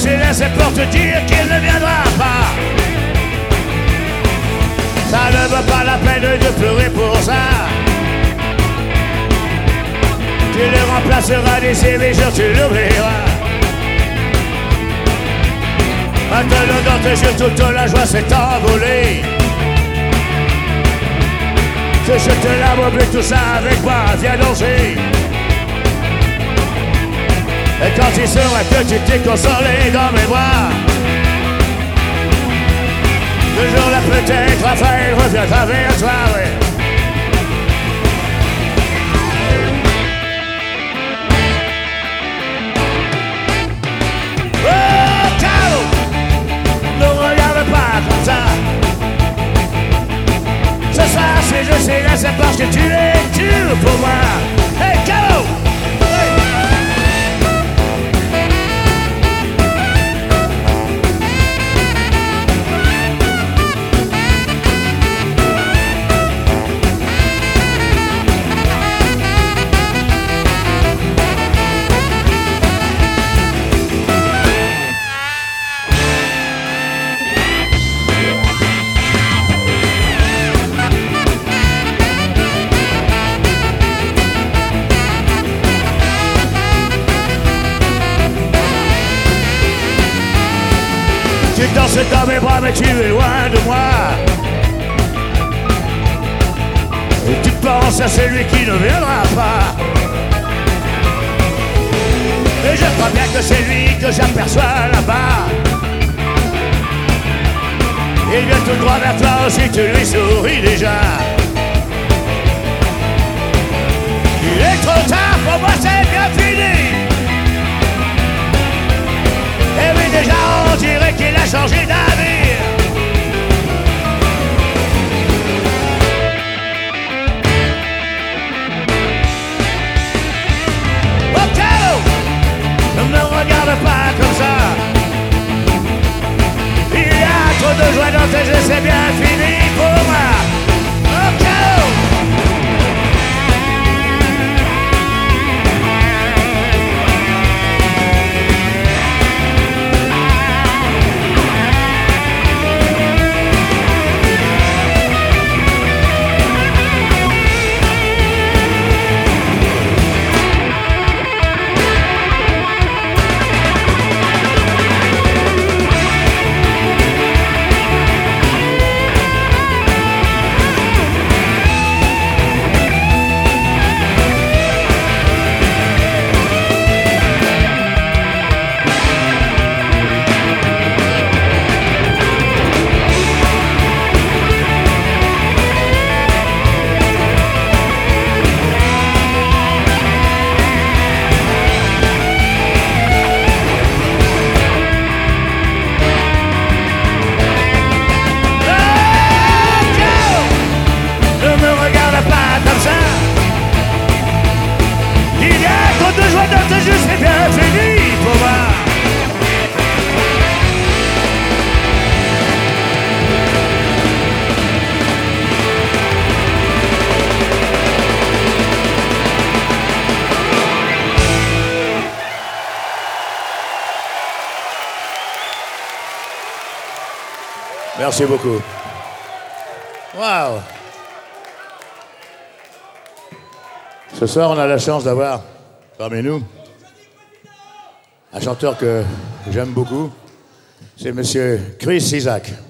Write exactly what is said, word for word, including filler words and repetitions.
suis là, c'est pour te dire qu'il ne viendra pas. Ça ne vaut pas la peine de pleurer pour ça. Tu le remplaceras d'ici les jours, tu l'oublieras. Maintenant dans tes yeux, toute la joie s'est envolée. Je te la oublie tout ça avec moi, viens danser. Et quand il sera que tu t'es consolé dans mes bras, le jour-là peut-être, Raphaël reviendra vers toi, ouais. Oh, Caro, ne regarde pas comme ça. Ce soir, si je suis là, c'est parce que tu es dur pour moi. Hey, Caro! Tu danses dans mes bras mais tu es loin de moi. Et tu penses à celui qui ne viendra pas. Et je crois bien que c'est lui que j'aperçois là-bas. Il vient tout droit vers toi aussi, tu lui souris déjà. Il est trop tard, pour moi c'est bien fini. Et oui déjà on dirait qu'il a changé d'avenir. Oh Caro, ne me regarde pas comme ça. Il y a trop de joie dans tes yeux, c'est bien fini pour moi. Oh Caro. C'est bien fini pour moi. Merci beaucoup. Waouh. Ce soir, on a la chance d'avoir parmi nous un chanteur que j'aime beaucoup, c'est monsieur Chris Isaak.